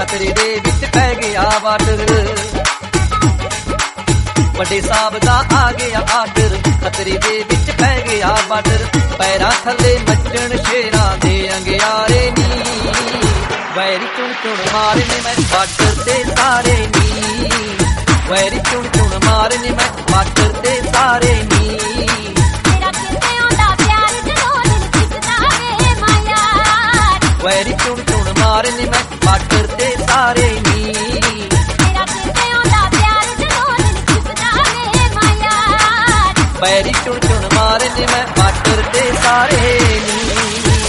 ਖਤਰੇ ਦੇ ਵਿੱਚ ਪੈ ਗਿਆ ਬਾਰਡਰ। ਵੱਡੇ ਸਾਹਿਬ ਦਾ ਆ ਗਿਆ ਆਰਡਰ, ਖਤਰੇ ਦੇ ਵਿੱਚ ਪੈ ਗਿਆ ਬਾਰਡਰ। ਪੈਰਾਂ ਥੱਲੇ ਮੱਚਣ ਸ਼ੇਰਾਂ ਦੇ ਅੰਗਿਆਰੇ ਨੀ, ਵੈਰੀ ਚੁਣ ਚੁਣ ਮਾਰਨੇ ਮੈਂ ਬਾਰਡਰ ਤੇ ਸਾਰੇ ਨੀ, ਵੈਰੀ ਚੁਣ ਚੁਣ ਮਾਰਨੇ ਮੈਂ ਬਾਰਡਰ ਤੇ ਸਾਰੇ ਨੀ। ਤੇਰਾ ਕਿਤੇ ਆਉਂਦਾ ਪਿਆਰ ਜਦੋਂ ਦਿਲ ਖਿੱਚਦਾ ਵੇ ਮਾਇਆ, ਵੈਰੀ ਚੁਣ ਚੁਣ ਮਾਰਨੇ ਮੈਂ ਬਾਰਡਰ ਤੇ ਸਾਰੇ ਨੀ। ਤੇਰਾ ਕਿਤੇ ਆਉਂਦਾ ਪਿਆਰ ਜਦੋਂ ਦਿਲ ਖਿੱਚਦਾ ਵੇ ਮਾਇਆ, ਵੈਰੀ ਚੁਣ ਚੁਣ ਮਾਰਨੇ ਮੈਂ ਬਾਰਡਰ ਤੇ ਸਾਰੇ ਨੀ।